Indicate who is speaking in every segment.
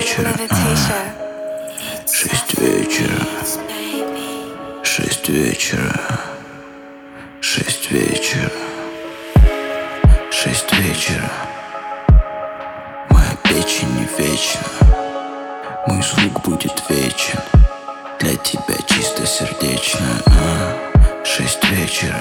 Speaker 1: вечера, 6 вечера, 6 вечера, 6 вечера, 6 вечера. Моя печень не вечна, мой звук будет вечен. Для тебя чисто сердечно. 6 вечера.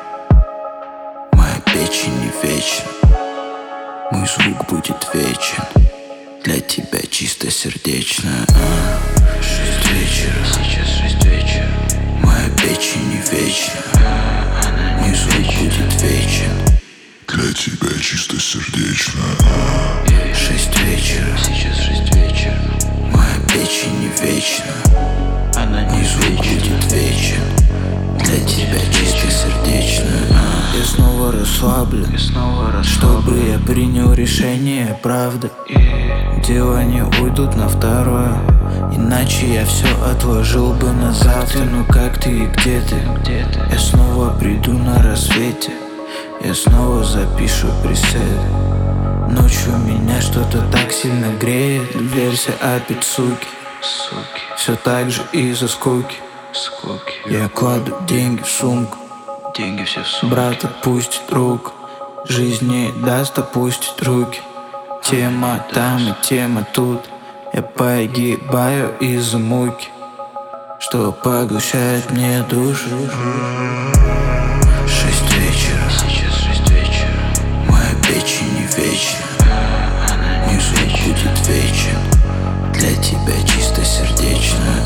Speaker 1: Моя печень не вечна, мой звук будет вечен. Для тебя чисто сердечно. 6 вечера. Сейчас 6 вечера. Моя печень не вечна, мой звук будет вечен.
Speaker 2: Для тебя чисто сердечно.
Speaker 1: 6 вечера. Сейчас 6 вечера. Моя печень не вечна, мой звук будет вечен. Для тебя чисто сердечно. Я снова расслаблен, чтобы я принял решение, правда. Дела не уйдут на второе, иначе я все отложил бы на завтра. Ну как ты и где ты? Я снова приду на рассвете, я снова запишу пресет. Ночью меня что-то так сильно греет. Версия опять суки. Все так же из-за скуки. Я кладу деньги в сумку. Брат отпустит руку, жизнь не даст опустить руки. Тема там и тема тут. Я погибаю из-за муки, что поглощает мне душу. 6 вечера. Сейчас 6 вечера. Моя печень не вечна, мой звук будет вечен. Для тебя чисто сердечно.